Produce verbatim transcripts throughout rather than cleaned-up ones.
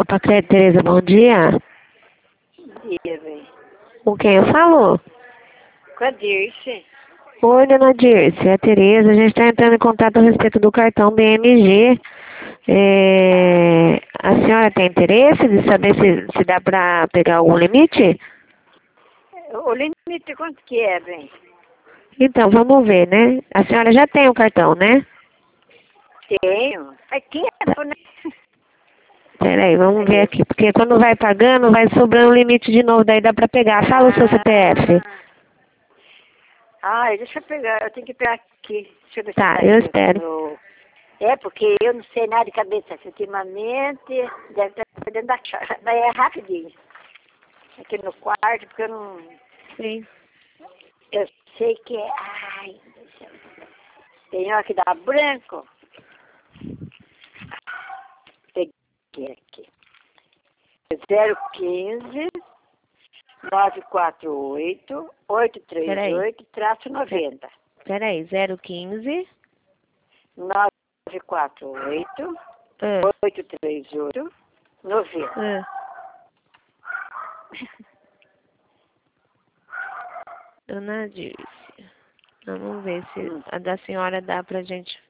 Copa Crédito, Tereza, bom dia. Bom dia, velho. Com quem eu falo? Com a Dirce. Oi, dona Dirce, é a Tereza. A gente está entrando em contato a respeito do cartão B M G. É... A senhora tem interesse de saber se, se dá para pegar algum limite? O limite quanto que é, velho? Então, vamos ver, né? A senhora já tem o cartão, né? Tenho. Faz tempo, né? Peraí, vamos ver aqui, porque quando vai pagando, vai sobrando limite de novo, daí dá pra pegar. Fala o seu C P F. Ah, deixa eu pegar, eu tenho que pegar aqui. Deixa eu ver se Tá, tá eu aqui espero. no... É, porque eu não sei nada de cabeça. Ultimamente, deve estar dentro da chave. Mas é rapidinho. Aqui no quarto, porque eu não... Sim. Eu sei que é... Ai, meu Deus do céu. Tem uma que dá branco. Peguei aqui. zero quinze, nove quatro oito, oito três oito, traço noventa. Peraí, zero quinze. nove quatro oito, Ah, oito três oito, noventa. ah. Dona Dirce, vamos ver se Hum. a da senhora dá pra gente.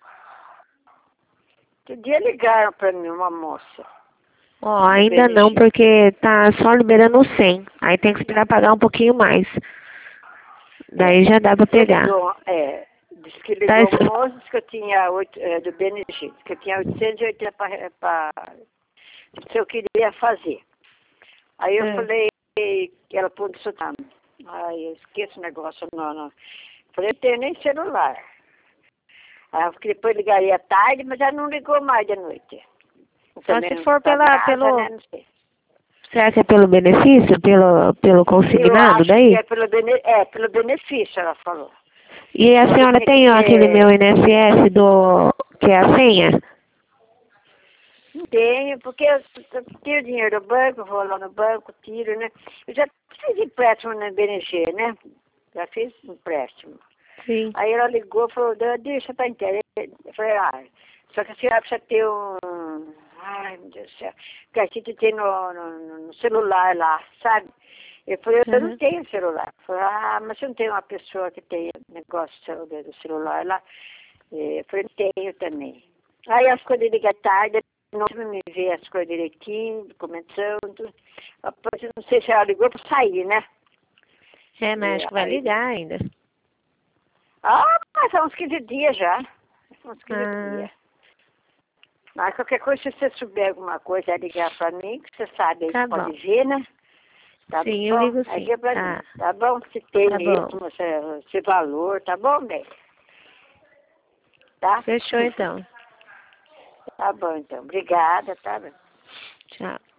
Outro dia ligaram pra mim uma moça. Ó, ainda não, porque tá só liberando cem. Aí tem que esperar pagar um pouquinho mais. Daí É, já dá pra você pegar. ligou, é, disse que Tá, ligou isso- o moço, disse que eu tinha, oito, é, do B N G, disse que eu tinha oitocentos e oitenta para se eu queria fazer. Aí eu É. falei, ela pôs isso tá. Ai, eu esqueço o negócio, não, não. Falei, eu tenho nem celular. Aí eu falei, depois ligaria à tarde, mas ela não ligou mais de noite. Eu Só também se não for tá pela, brava, pelo. né? Não sei. Será que é pelo benefício? Pelo, pelo Eu consignado acho que daí? é pelo, bene, é, pelo benefício, ela falou. E a Ela senhora tinha que tem ó, aquele meu ter... I N S S do. Que é a senha? Não tenho, porque eu, eu tiro dinheiro do banco, vou lá no banco, tiro, né? Eu já fiz empréstimo na B N G, né? Já fiz empréstimo. Sim. Aí ela ligou e falou, deixa pra interesse. Eu falei, ah, só que a senhora precisa ter um... Ai, meu Deus do céu. Que a gente tem no, no, no celular lá, sabe? Eu falei, eu não Uhum. tenho celular. Eu falei, ah, mas você não tem uma pessoa que tem negócio do celular lá? Eu falei, tenho também. Aí as coisas liga tarde, não me vê as coisas direitinho, comentando. Depois, não sei se ela ligou para sair, né? É, mas acho que vai Aí, ligar ainda. ah, mas há uns quinze dias já. Uns quinze Ah, dias. Mas qualquer coisa, se você souber alguma coisa, é ligar para mim, que você sabe, aí tá você bom. pode ver, né? Tá Sim, eu bom? ligo Aí sim. liga pra Tá. mim, tá bom? Se tem Tá bom. mesmo esse, esse valor, tá bom, bem? Tá? Fechou então. Tá bom, então. Obrigada, tá bom? Tchau.